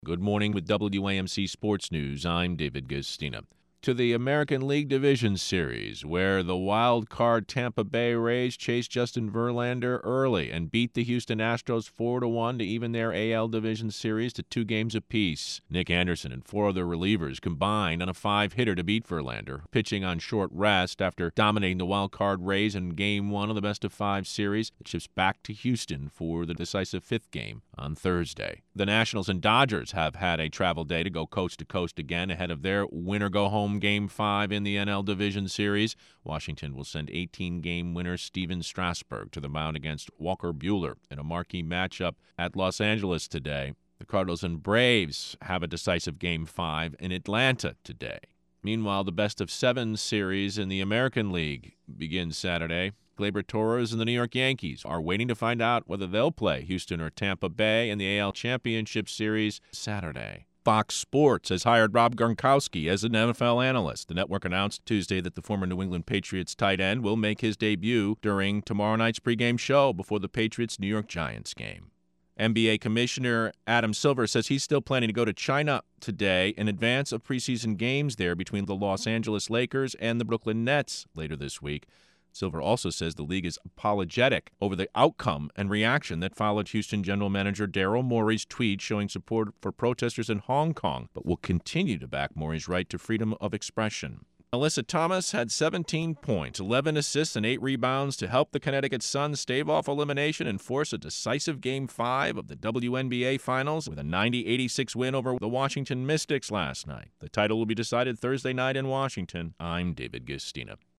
Good morning with WAMC Sports News. I'm David Gastina. To the American League Division Series, where the wild card Tampa Bay Rays chased Justin Verlander early and beat the Houston Astros 4-1 to even their AL Division Series to 2 games apiece. Nick Anderson and 4 other relievers combined on a 5-hitter to beat Verlander, pitching on short rest after dominating the wild card Rays in Game 1 of the best-of-5 series. It shifts back to Houston for the decisive 5th game on Thursday. The Nationals and Dodgers have had a travel day to go coast to coast again ahead of their winner-go-home Game 5 in the NL Division Series. Washington will send 18-game winner Steven Strasburg to the mound against Walker Buehler in a marquee matchup at Los Angeles today. The Cardinals and Braves have a decisive Game 5 in Atlanta today. Meanwhile, the best-of-7 series in the American League begins Saturday. Gleyber Torres and the New York Yankees are waiting to find out whether they'll play Houston or Tampa Bay in the AL Championship Series Saturday. Fox Sports has hired Rob Gronkowski as an NFL analyst. The network announced Tuesday that the former New England Patriots tight end will make his debut during tomorrow night's pregame show before the Patriots-New York Giants game. NBA Commissioner Adam Silver says he's still planning to go to China today in advance of preseason games there between the Los Angeles Lakers and the Brooklyn Nets later this week. Silver also says the league is apologetic over the outcome and reaction that followed Houston General Manager Daryl Morey's tweet showing support for protesters in Hong Kong, but will continue to back Morey's right to freedom of expression. Alyssa Thomas had 17 points, 11 assists, and 8 rebounds to help the Connecticut Sun stave off elimination and force a decisive Game 5 of the WNBA Finals with a 90-86 win over the Washington Mystics last night. The title will be decided Thursday night in Washington. I'm David Gastina.